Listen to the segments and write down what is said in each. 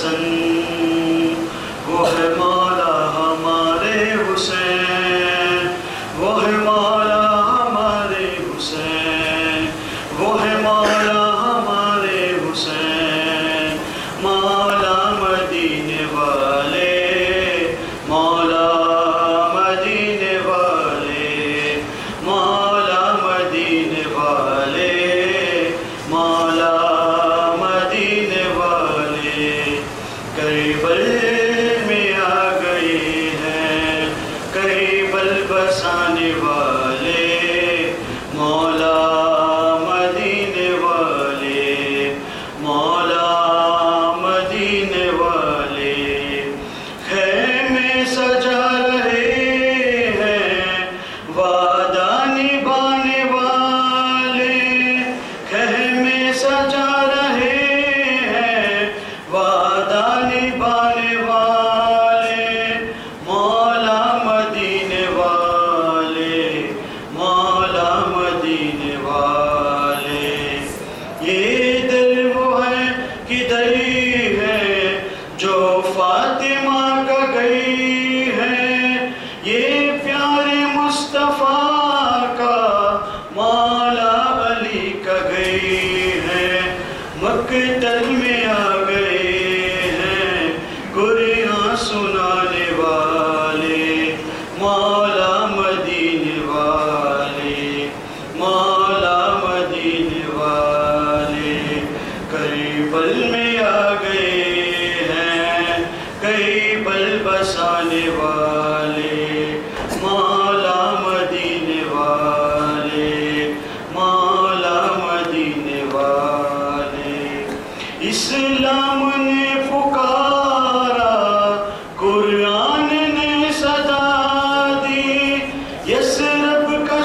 پسند، وہ ہے مولا ہمارے حسین، وہ ہے مولا ہمارے حسین، وہ ہے مولا ہمارے حسین، مولا مدینے والے، مولا مدینے والے، مولا مدینے والے، مولا مدینے والے، کربل میں آ گئے ہیں کربل بسانے والے، مولا مدینے والے، مولا مدینے والے، خیمے سجا رہے ہیں وعدہ نبھانے والے، خیمے سجا رہے ہیں وعدہ نبھانے والے، مولا مدینے والے، مولا مدینے والے، یہ در وہ ہے کدھر ہے جو فاطمہ کا گئی ہے، یہ پیارے مصطفیٰ کا مولا علی کا گئی ہے، مقتل میں آ گئے ہیں قرآن سنانے والے، مولا مدینے والے، مولا مدینے والے، کربل میں آ گئے ہیں کربل بسانے والے، مولا مدینے والے، مولا مدینے والے، اسلام نے پکارا قرآن نے صدا دی، یثرب کا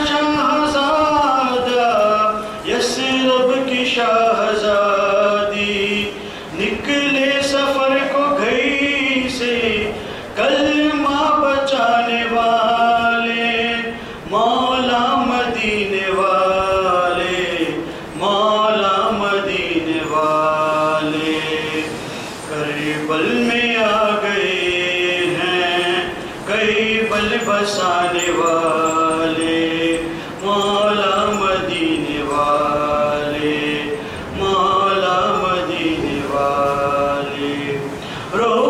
شہزادہ، یثرب کی شہزادی، نکلے سفر کو گئی سے کلمہ بچانے والے، مولا مدینے والے، مولا مدینے والے، کربل میں آ گئے ہیں کربل بسانے والے، مولا مدینے والے، مولا مدینے والے، رو